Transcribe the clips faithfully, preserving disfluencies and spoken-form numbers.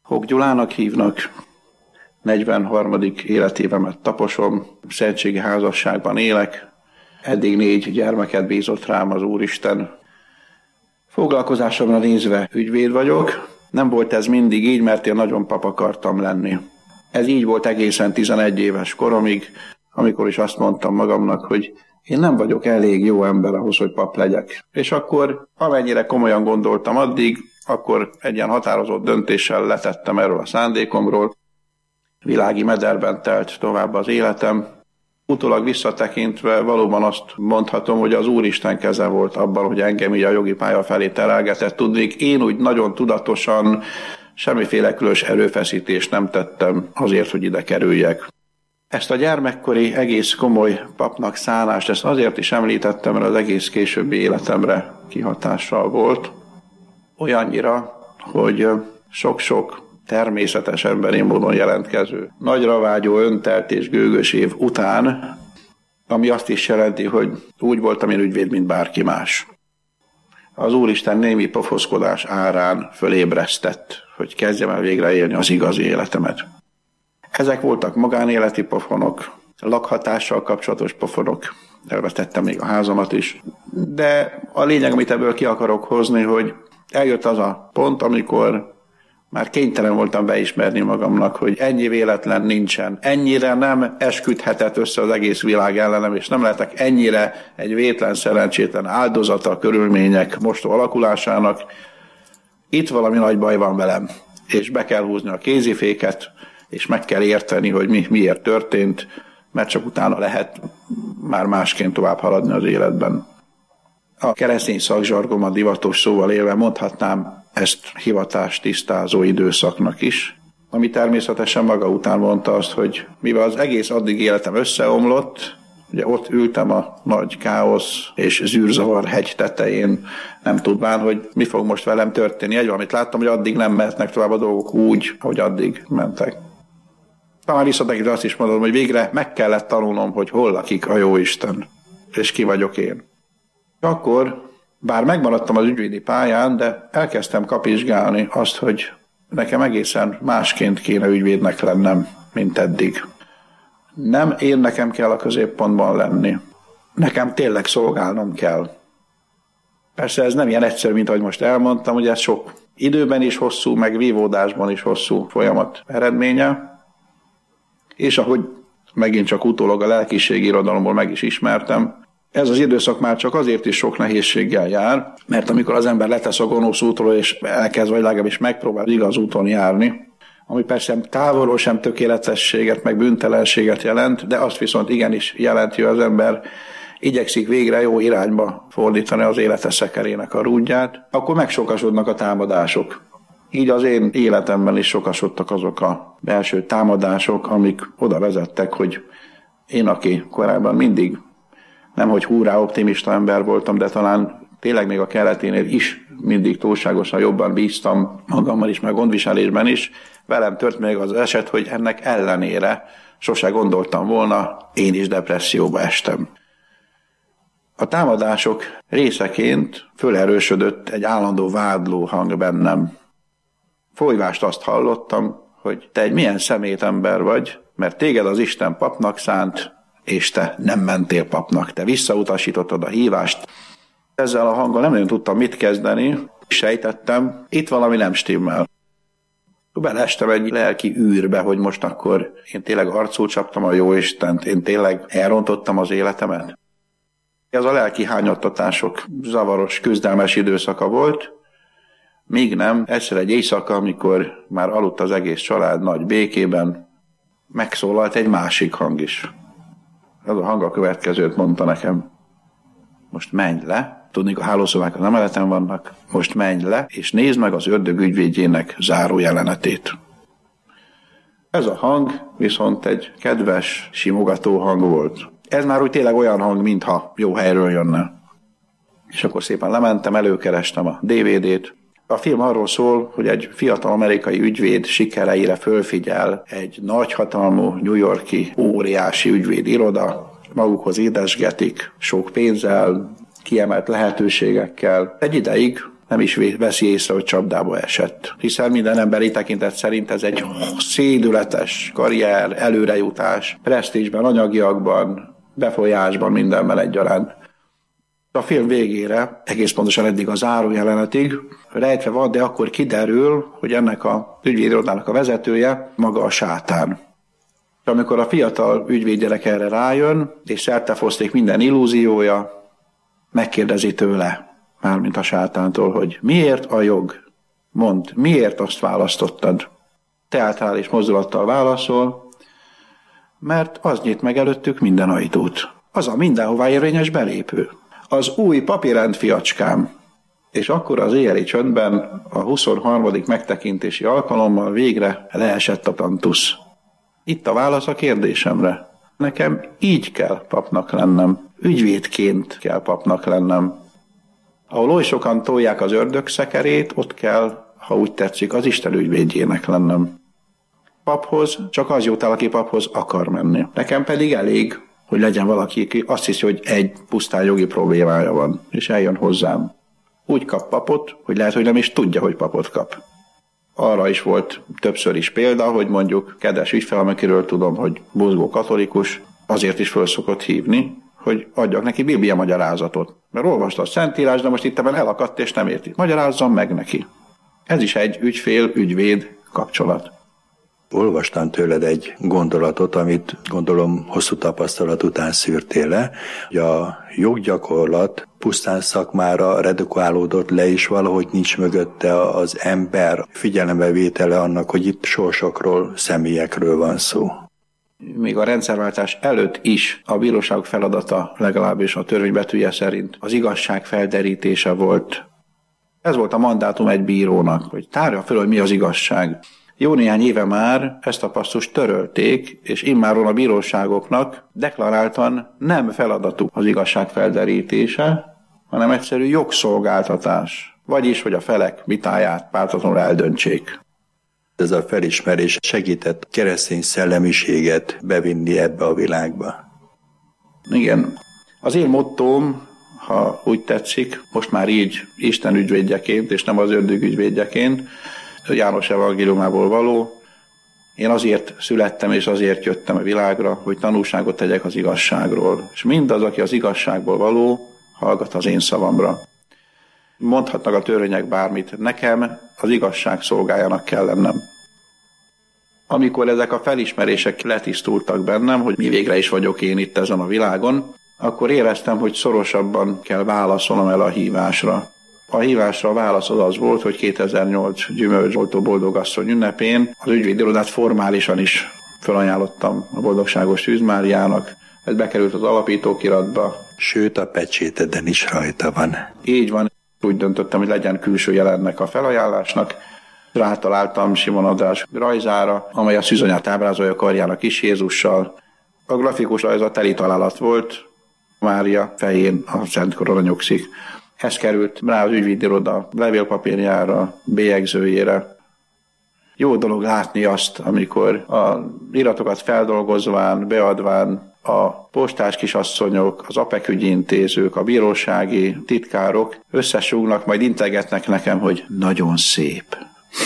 Hók Gyulának hívnak, negyvenharmadik életévemet taposom, szentségi házasságban élek, eddig négy gyermeket bízott rám az Úristen. Foglalkozásomra nézve ügyvéd vagyok, nem volt ez mindig így, mert én nagyon pap akartam lenni. Ez így volt egészen tizenegy éves koromig, amikor is azt mondtam magamnak, hogy én nem vagyok elég jó ember ahhoz, hogy pap legyek. És akkor, amennyire komolyan gondoltam addig, akkor egy ilyen határozott döntéssel letettem erről a szándékomról. Világi mederben telt tovább az életem. Utólag visszatekintve valóban azt mondhatom, hogy az Úristen keze volt abban, hogy engem így a jogi pálya felé terelgetett. Tudnék, én úgy nagyon tudatosan semmiféle különös erőfeszítést nem tettem azért, hogy ide kerüljek. Ezt a gyermekkori egész komoly papnak szánást, ezt azért is említettem, mert az egész későbbi életemre kihatással volt. Olyannyira, hogy sok-sok természetes emberi módon jelentkező, nagyra vágyó, öntelt és gőgös év után, ami azt is jelenti, hogy úgy voltam én ügyvéd, mint bárki más. Az Úristen némi pofoszkodás árán fölébresztett, hogy kezdjem el végre élni az igazi életemet. Ezek voltak magánéleti pofonok, lakhatással kapcsolatos pofonok, elvetettem még a házamat is, de a lényeg, amit ebből ki akarok hozni, hogy eljött az a pont, amikor már kénytelen voltam beismerni magamnak, hogy ennyi véletlen nincsen, ennyire nem esküdhetett össze az egész világ ellenem, és nem lehetek ennyire egy vétlen, szerencsétlen áldozata a körülmények mostó alakulásának. Itt valami nagy baj van velem, és be kell húzni a kéziféket, és meg kell érteni, hogy mi miért történt, mert csak utána lehet már másként tovább haladni az életben. A keresztény szakzsargomat divatos szóval élve mondhatnám ezt hivatás tisztázó időszaknak is, ami természetesen maga után mondta azt, hogy mivel az egész addig életem összeomlott, ugye ott ültem a nagy káosz és zűrzavar hegy tetején, nem tudván, hogy mi fog most velem történni. Egy valamit láttam, hogy addig nem mehetnek tovább a dolgok úgy, ahogy addig mentek. Talán visszatekintve azt is mondom, hogy végre meg kellett tanulnom, hogy hol lakik a Jóisten, és ki vagyok én. Akkor, bár megmaradtam az ügyvédi pályán, de elkezdtem kapizsgálni azt, hogy nekem egészen másként kéne ügyvédnek lennem, mint eddig. Nem én nekem kell a középpontban lenni. Nekem tényleg szolgálnom kell. Persze ez nem ilyen egyszerű, mint ahogy most elmondtam, hogy ez sok időben is hosszú, meg vívódásban is hosszú folyamat eredménye. És ahogy megint csak utólag a lelkiségi irodalomból meg is ismertem, ez az időszak már csak azért is sok nehézséggel jár, mert amikor az ember letesz a gonosz útról, és elkezd, vagy legalábbis megpróbál igaz úton járni, ami persze távolról sem tökéletességet, meg bűntelenséget jelent, de azt viszont igenis jelenti, hogy az ember igyekszik végre jó irányba fordítani az élete szekerének a rúdját, akkor megsokasodnak a támadások. Így az én életemben is sokasodtak azok a belső támadások, amik oda vezettek, hogy én, aki korábban mindig nemhogy húrá optimista ember voltam, de talán tényleg még a keleténél is mindig túlságosan jobban bíztam magammal is, meg gondviselésben is, velem tört még az eset, hogy ennek ellenére sose gondoltam volna, én is depresszióba estem. A támadások részeként fölerősödött egy állandó vádló hang bennem. Folyvást azt hallottam, hogy te egy milyen szemét ember vagy, mert téged az Isten papnak szánt, és te nem mentél papnak, te visszautasítottad a hívást. Ezzel a hanggal nem nagyon tudtam mit kezdeni, sejtettem, itt valami nem stimmel. Beleestem egy lelki űrbe, hogy most akkor én tényleg arcul csaptam a Jóistent, én tényleg elrontottam az életemet. Ez a lelki hányattatások zavaros, küzdelmes időszaka volt, míg nem, egyszer egy éjszaka, amikor már aludt az egész család nagy békében, megszólalt egy másik hang is. Ez a hang a következőt mondta nekem. Most menj le, tudni, a hálószobák az emeleten vannak, most menj le, és nézd meg az ördög ügyvédjének záró jelenetét. Ez a hang viszont egy kedves, simogató hang volt. Ez már úgy tényleg olyan hang, mintha jó helyről jönne. És akkor szépen lementem, előkerestem a dé vé dét. A film arról szól, hogy egy fiatal amerikai ügyvéd sikereire fölfigyel egy nagyhatalmú New York-i óriási ügyvéd iroda, magukhoz édesgetik, sok pénzzel, kiemelt lehetőségekkel. Egy ideig nem is veszi észre, hogy csapdába esett. Hiszen minden emberi tekintet szerint ez egy szédületes karrier, előrejutás, presztízsben, anyagiakban, befolyásban, mindenben egyaránt. A film végére, egész pontosan eddig a zárójelenetig rejtve van, de akkor kiderül, hogy ennek a ügyvédirodának a vezetője maga a sátán. És amikor a fiatal ügyvédgyerek erre rájön, és szertefoszlik minden illúziója, megkérdezi tőle, mármint a sátántól, hogy miért a jog? Mondd, miért azt választottad? Teátrális mozdulattal válaszol, mert az nyit meg előttük minden ajtót. Az a mindenhová érvényes belépő. Az új papírrend, fiacskám. És akkor az éjjeli csöndben a huszonharmadik megtekintési alkalommal végre leesett a tantusz. Itt a válasz a kérdésemre. Nekem így kell papnak lennem. Ügyvédként kell papnak lennem. Ahol oly sokan tolják az ördög szekerét, ott kell, ha úgy tetszik, az Isten ügyvédjének lennem. Paphoz csak az jut el, aki paphoz akar menni. Nekem pedig elég, hogy legyen valaki, aki azt hiszi, hogy egy pusztán jogi problémája van, és eljön hozzám. Úgy kap papot, hogy lehet, hogy nem is tudja, hogy papot kap. Arra is volt többször is példa, hogy mondjuk kedves ügyfelem, akiről tudom, hogy buzgó katolikus, azért is föl szokott hívni, hogy adjak neki biblia magyarázatot. Mert olvasta a Szentírás, de most itt ebben elakadt és nem érti. Magyarázzam meg neki. Ez is egy ügyfél-ügyvéd kapcsolat. Olvastam tőled egy gondolatot, amit gondolom hosszú tapasztalat után szűrtél le, hogy a joggyakorlat pusztán szakmára redukálódott le, és valahogy nincs mögötte az ember figyelembevétele annak, hogy itt sorsokról, személyekről van szó. Még a rendszerváltás előtt is a bíróság feladata, legalábbis a törvénybetűje szerint, az igazság felderítése volt. Ez volt a mandátum egy bírónak, hogy tárja fel, hogy mi az igazság. Jó néhány éve már ezt a passzust törölték, és immáron a bíróságoknak deklaráltan nem feladatuk az igazság felderítése, hanem egyszerű jogszolgáltatás, vagyis, hogy a felek vitáját pártatlanul eldöntsék. Ez a felismerés segített keresztény szellemiséget bevinni ebbe a világba. Igen. Az én mottóm, ha úgy tetszik, most már így Isten ügyvédjeként, és nem az ördög ügyvédjeként, János evangéliumából való. Én azért születtem, és azért jöttem a világra, hogy tanúságot tegyek az igazságról. És mindaz, aki az igazságból való, hallgat az én szavamra. Mondhatnak a törvények bármit, nekem az igazság szolgájának kell lennem. Amikor ezek a felismerések letisztultak bennem, hogy mi végre is vagyok én itt ezen a világon, akkor éreztem, hogy szorosabban kell válaszolnom el a hívásra. A hívásra a válasz az az volt, hogy kétezer-nyolc gyümölcsoltó boldogasszony ünnepén az ügyvédirodát formálisan is felajánlottam a boldogságos Szűz Máriának. Ez bekerült az alapítókiratba. Sőt, a pecséteden is rajta van. Így van. Úgy döntöttem, hogy legyen külső jelennek a felajánlásnak. Rátaláltam Simon András rajzára, amely a szűzanyát ábrázolja karjának is Jézussal. A grafikus rajza teli találat volt, Mária fején a Szent Korona nyugszik. Ez került rá az ügyvédiroda levélpapírjára, bélyegzőjére. Jó dolog látni azt, amikor a iratokat feldolgozván, beadván a postás kisasszonyok, az APEK ügyintézők, a bírósági titkárok összesúgnak, majd integetnek nekem, hogy nagyon szép.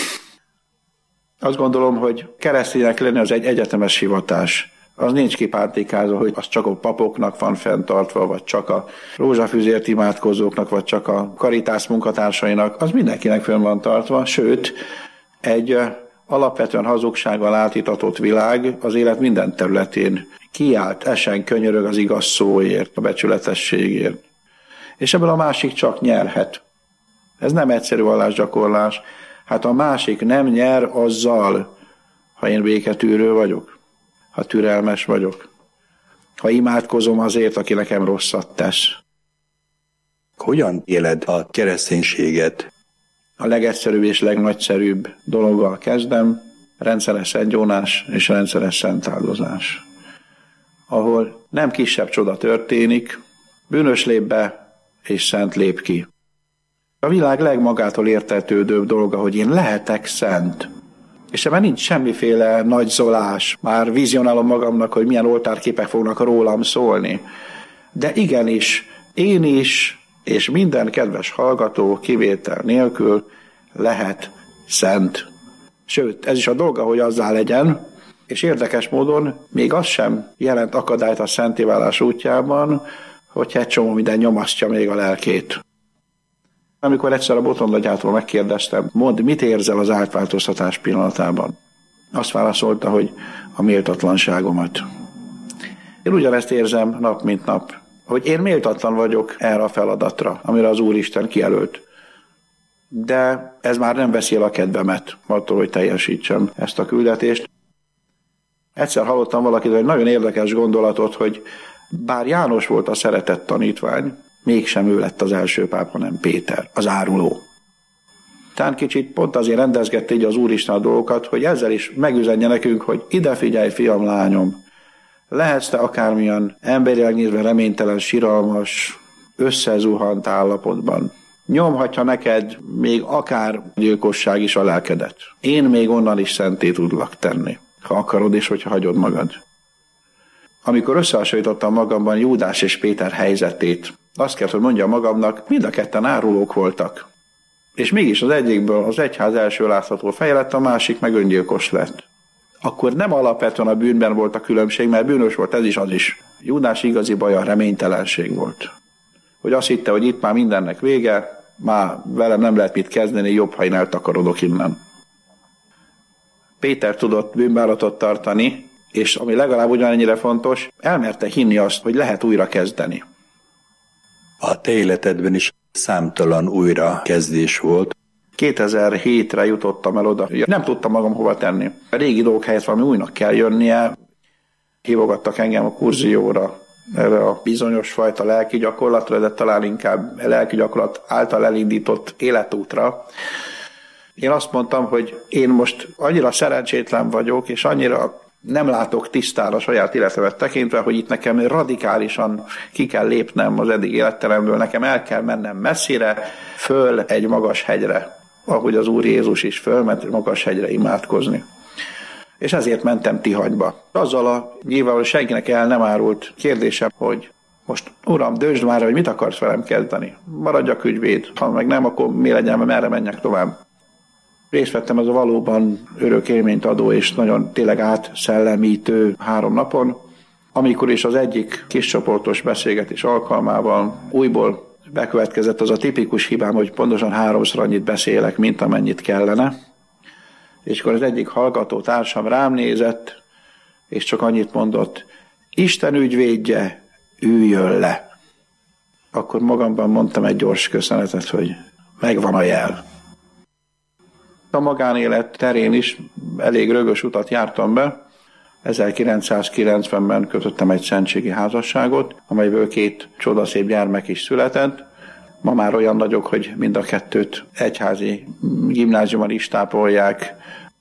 Azt gondolom, hogy kereszténynek lenni az egy egyetemes hivatás. Az nincs kipántikázva, hogy az csak a papoknak van fenntartva, vagy csak a rózsafüzért imádkozóknak, vagy csak a karitász munkatársainak, az mindenkinek fönn van tartva, sőt, egy alapvetően hazugsággal átitatott világ az élet minden területén kiált, esen könyörög az igaz szóért, a becsületességért. És ebből a másik csak nyerhet. Ez nem egyszerű vallásgyakorlás. Hát a másik nem nyer azzal, ha én béketűrő vagyok, ha türelmes vagyok, ha imádkozom azért, aki nekem rosszat tesz. Hogyan éled a kereszténységet? A legegyszerűbb és legnagyszerűbb dologgal kezdem, rendszeres szentgyónás és rendszeres szentáldozás. Ahol nem kisebb csoda történik, bűnös lép be és szent lép ki. A világ legmagától értetődőbb dolga, hogy én lehetek szent. És ebben nincs semmiféle nagyzolás. Már vizionálom magamnak, hogy milyen oltárképek fognak rólam szólni. De igenis, én is és minden kedves hallgató kivétel nélkül lehet szent. Sőt, ez is a dolga, hogy azzá legyen, és érdekes módon még az sem jelent akadályt a szentéválás útjában, hogyha egy csomó minden nyomasztja még a lelkét. Amikor egyszer a Botondagától megkérdeztem, mondd, mit érzel az átváltoztatás pillanatában? Azt válaszolta, hogy a méltatlanságomat. Én ugyanezt érzem nap mint nap, hogy én méltatlan vagyok erre a feladatra, amire az Úristen kijelölt. De ez már nem veszi el a kedvemet attól, hogy teljesítsem ezt a küldetést. Egyszer hallottam valakitől egy nagyon érdekes gondolatot, hogy bár János volt a szeretett tanítvány, mégsem ő lett az első páp, hanem Péter, az áruló. Tehát kicsit pont azért rendezgette így az Úristen a dolgokat, hogy ezzel is megüzenje nekünk, hogy ide figyelj, fiam, lányom, lehetsz te akármilyen emberileg nézve reménytelen, siralmas, összezuhant állapotban. Nyomhatja neked még akár gyilkosság is a lelkedet. Én még onnan is szenté tudlak tenni, ha akarod és hogyha hagyod magad. Amikor összehasonlítottam magamban Júdás és Péter helyzetét, azt kell, hogy mondjam magamnak, mind a ketten árulók voltak. És mégis az egyikből az egyház első látható feje lett, a másik meg öngyilkos lett. Akkor nem alapvetően a bűnben volt a különbség, mert bűnös volt ez is, az is. Júdás igazi baja a reménytelenség volt. Hogy azt hitte, hogy itt már mindennek vége, már velem nem lehet mit kezdeni, jobb, ha én eltakarodok innen. Péter tudott bűnbánatot tartani, és ami legalább ugyanennyire fontos, elmerte hinni azt, hogy lehet újra kezdeni. A te életedben is számtalan újrakezdés volt. kétezer-hétre jutottam el oda, nem tudtam magam hova tenni. A régi dolgok helyett valami újnak kell jönnie. Hívogattak engem a kurzióra, erre a bizonyos fajta lelki gyakorlatra, de talán inkább lelki gyakorlat által elindított életútra. Én azt mondtam, hogy én most annyira szerencsétlen vagyok, és annyira nem látok tisztán a saját életemet tekintve, hogy itt nekem radikálisan ki kell lépnem az eddig életteremből, nekem el kell mennem messzire, föl egy magas hegyre, ahogy az Úr Jézus is fölment magas hegyre imádkozni. És ezért mentem Tihanyba. Azzal a nyilvánvalóan senkinek el nem árult kérdésem, hogy most Uram, döntsd már, hogy mit akarsz velem kezdeni. Maradjak ügyvéd, ha meg nem, akkor mi legyen, merre menjek tovább. Részt vettem ez a valóban örök élményt adó és nagyon tényleg átszellemítő három napon, amikor is az egyik kiscsoportos beszélgetés alkalmával újból bekövetkezett az a tipikus hibám, hogy pontosan háromszor annyit beszélek, mint amennyit kellene. És akkor az egyik hallgató társam rám nézett, és csak annyit mondott, Isten ügyvédje, üljön le. Akkor magamban mondtam egy gyors köszönetet, hogy megvan a jel. A magánélet terén is elég rögös utat jártam be. ezerkilencszázkilencvenben kötöttem egy szentségi házasságot, amelyből két csodaszép gyermek is született. Ma már olyan nagyok, hogy mind a kettőt egyházi gimnáziumban is tápolják.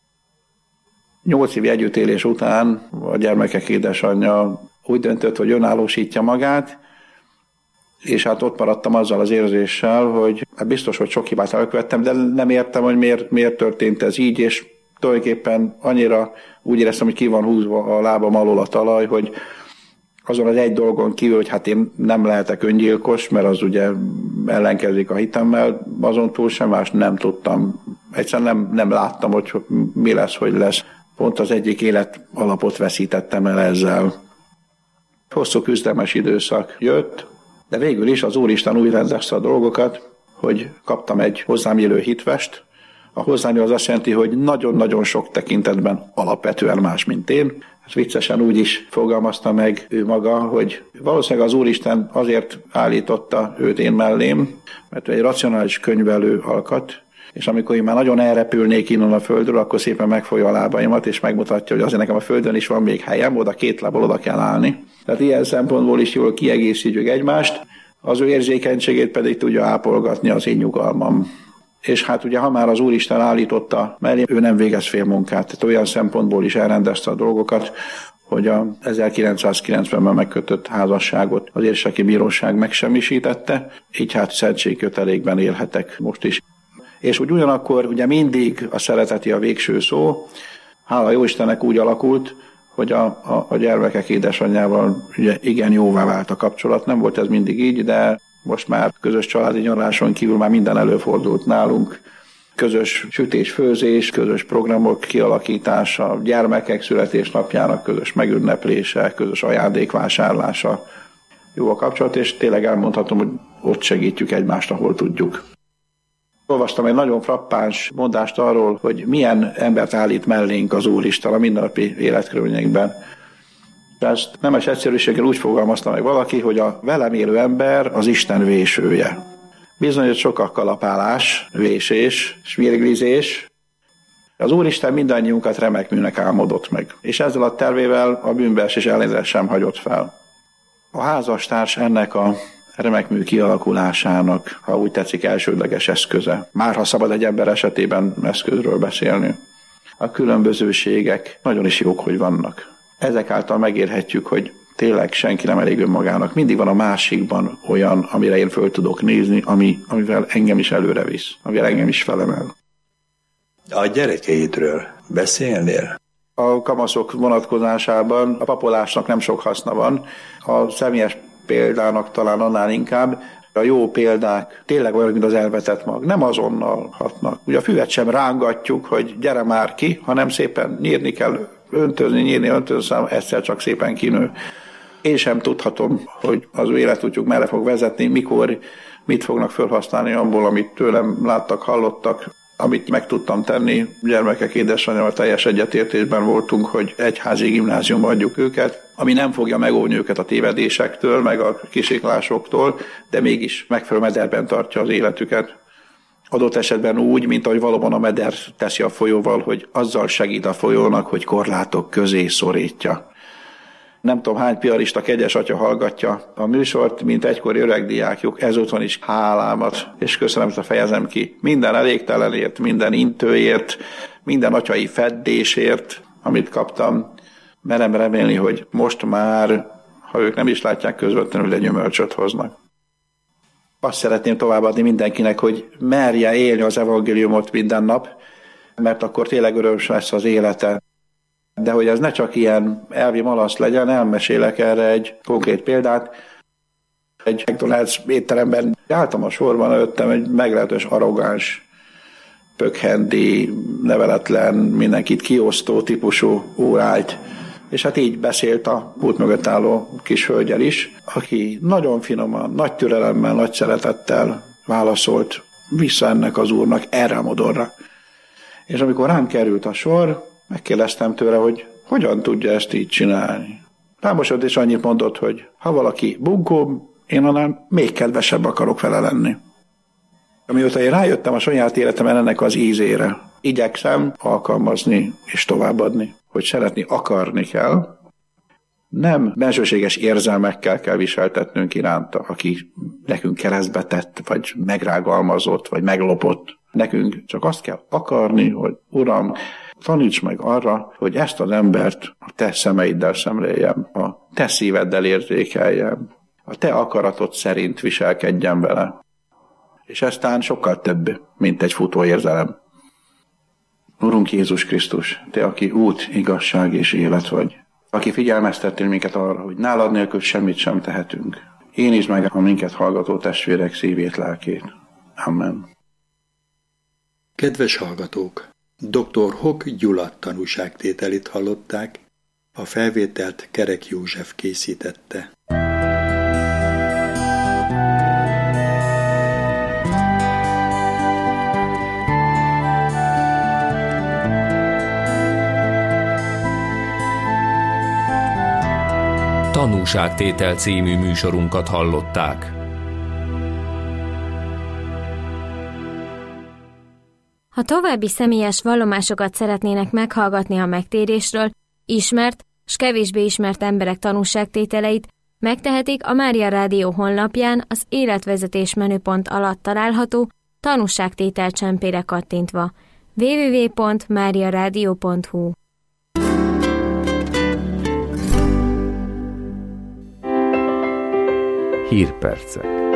Nyolc év együttélés után a gyermekek édesanyja úgy döntött, hogy önállósítja magát, és hát ott maradtam azzal az érzéssel, hogy hát biztos, hogy sok hibát elkövettem, de nem értem, hogy miért, miért történt ez így, és tulajdonképpen annyira úgy éreztem, hogy ki van húzva a lábam alól a talaj, hogy azon az egy dolgon kívül, hogy hát én nem lehetek öngyilkos, mert az ugye ellenkezik a hitemmel, azon túl sem más nem tudtam. Egyszerűen nem, nem láttam, hogy mi lesz, hogy lesz. Pont az egyik élet alapot veszítettem el ezzel. Hosszú küzdelmes időszak jött, de végül is az Úristen úgy rendezte a dolgokat, hogy kaptam egy hozzám élő hitvest. A hozzám élő az azt jelenti, hogy nagyon-nagyon sok tekintetben alapvetően más, mint én. Ez viccesen úgy is fogalmazta meg ő maga, hogy valószínűleg az Úristen azért állította őt én mellém, mert ő egy racionális könyvelő alkat, és amikor én már nagyon elrepülnék innen a földről, akkor szépen megfogja a lábaimat, és megmutatja, hogy azért nekem a földön is van még helyem, oda két lábbal oda kell állni. Tehát ilyen szempontból is jól kiegészítjük egymást, az ő érzékenységét pedig tudja ápolgatni az én nyugalmam. És hát ugye, ha már az Úristen állította mellé, ő nem végez fél munkát, tehát olyan szempontból is elrendezte a dolgokat, hogy a ezerkilencszázkilencvenben megkötött házasságot az érseki bíróság megsemmisítette, így hát szentségkötelékben élhetek most is. És úgy ugyanakkor ugye mindig a szereteti a végső szó, hála jó Istennek úgy alakult, hogy a, a, a gyermekek édesanyjával ugye igen jóvá vált a kapcsolat, nem volt ez mindig így, de Most már közös családi nyaraláson kívül már minden előfordult nálunk. Közös sütés-főzés, közös programok kialakítása, gyermekek születésnapjának közös megünneplése, közös ajándékvásárlása. Jó a kapcsolat, és tényleg elmondhatom, hogy ott segítjük egymást, ahol tudjuk. Olvastam egy nagyon frappáns mondást arról, hogy milyen embert állít mellénk az Úristen a mindennapi életkörülményekben. Ezt nemes egyszerűséggel úgy fogalmazta meg valaki, hogy a velem élő ember az Isten vésője. Bizony, hogy sok a kalapálás, vésés, smirglizés. Az Úristen mindannyiunkat remek műnek álmodott meg, és ezzel a tervével a bűnbeesés ellenére sem hagyott fel. A házastárs ennek a remekmű kialakulásának, ha úgy tetszik, elsődleges eszköze. Már ha szabad egy ember esetében eszközről beszélni. A különbözőségek nagyon is jók, hogy vannak. Ezek által megérhetjük, hogy tényleg senki nem elég önmagának. Mindig van a másikban olyan, amire én föl tudok nézni, ami, amivel engem is előre visz, amivel engem is felemel. A gyerekeidről beszélnél? A kamaszok vonatkozásában a papolásnak nem sok haszna van. A személyes példának talán annál inkább. A jó példák tényleg olyan, mint az elvetett mag. Nem azonnal hatnak. Ugye a füvet sem rángatjuk, hogy gyere már ki, hanem szépen nyírni kell, öntözni, nyírni, öntözni, egyszer csak szépen kinő. Én sem tudhatom, hogy az ő életútjuk merre fog vezetni, mikor, mit fognak felhasználni abból, amit tőlem láttak, hallottak, amit meg tudtam tenni. Gyermekek édesanyjával teljes egyetértésben voltunk, hogy egyházi gimnáziumba adjuk őket, ami nem fogja megóvni őket a tévedésektől, meg a kisiklásoktól, de mégis megfelelő mederben tartja az életüket. Adott esetben úgy, mint ahogy valóban a meder teszi a folyóval, hogy azzal segít a folyónak, hogy korlátok közé szorítja. Nem tudom, hány piarista kegyes atya hallgatja a műsort, mint egykori öregdiákjuk, ezúton is hálámat, és köszönetet fejezem ki minden elégtelenért, minden intőért, minden atyai feddésért, amit kaptam. Merem remélni, hogy most már, ha ők nem is látják közvetlenül, de gyümölcsöt hoznak. Azt szeretném továbbadni mindenkinek, hogy merje élni az evangéliumot minden nap, mert akkor tényleg örömös lesz az élete. De hogy ez ne csak ilyen elvi malasz legyen, elmesélek erre egy konkrét példát. Egy McDonald's étteremben álltam a sorban, előttem egy meglehetős arrogáns, pökhendi, neveletlen, mindenkit kiosztó típusú úr állt. És hát így beszélt a pult mögött álló kis hölgyel is, aki nagyon finoman, nagy türelemmel, nagy szeretettel válaszolt vissza ennek az úrnak erre a modorra. És amikor rám került a sor, megkérdeztem tőle, hogy hogyan tudja ezt így csinálni. Rámosott és annyit mondott, hogy ha valaki bunkó, én annál még kedvesebb akarok vele lenni. Amióta én rájöttem a saját életemben ennek az ízére, igyekszem alkalmazni és továbbadni, hogy szeretni akarni kell. Nem bensőséges érzelmekkel kell viseltetnünk iránta, aki nekünk keresztbe tett, vagy megrágalmazott, vagy meglopott. Nekünk csak azt kell akarni, hogy Uram, taníts meg arra, hogy ezt az embert a te szemeiddel szemléljem, a te szíveddel érzékeljem, a te akaratod szerint viselkedjen vele. És ez talán sokkal több, mint egy futóérzelem. Urunk Jézus Krisztus, te, aki út, igazság és élet vagy, aki figyelmeztettél minket arra, hogy nálad nélkül semmit sem tehetünk. Énítsd meg a minket hallgató testvérek szívét, lelkét. Amen. Kedves hallgatók! doktor Hock Gyula tanúságtételét hallották, a felvételt Kerek József készítette. Tanúságtétel című műsorunkat hallották. Ha további személyes vallomásokat szeretnének meghallgatni a megtérésről, ismert s kevésbé ismert emberek tanúságtételeit, megtehetik a Mária Rádió honlapján az életvezetés menüpont alatt található tanúságtétel csempére kattintva. double-u double-u double-u pont mária rádió pont hu Hírpercek.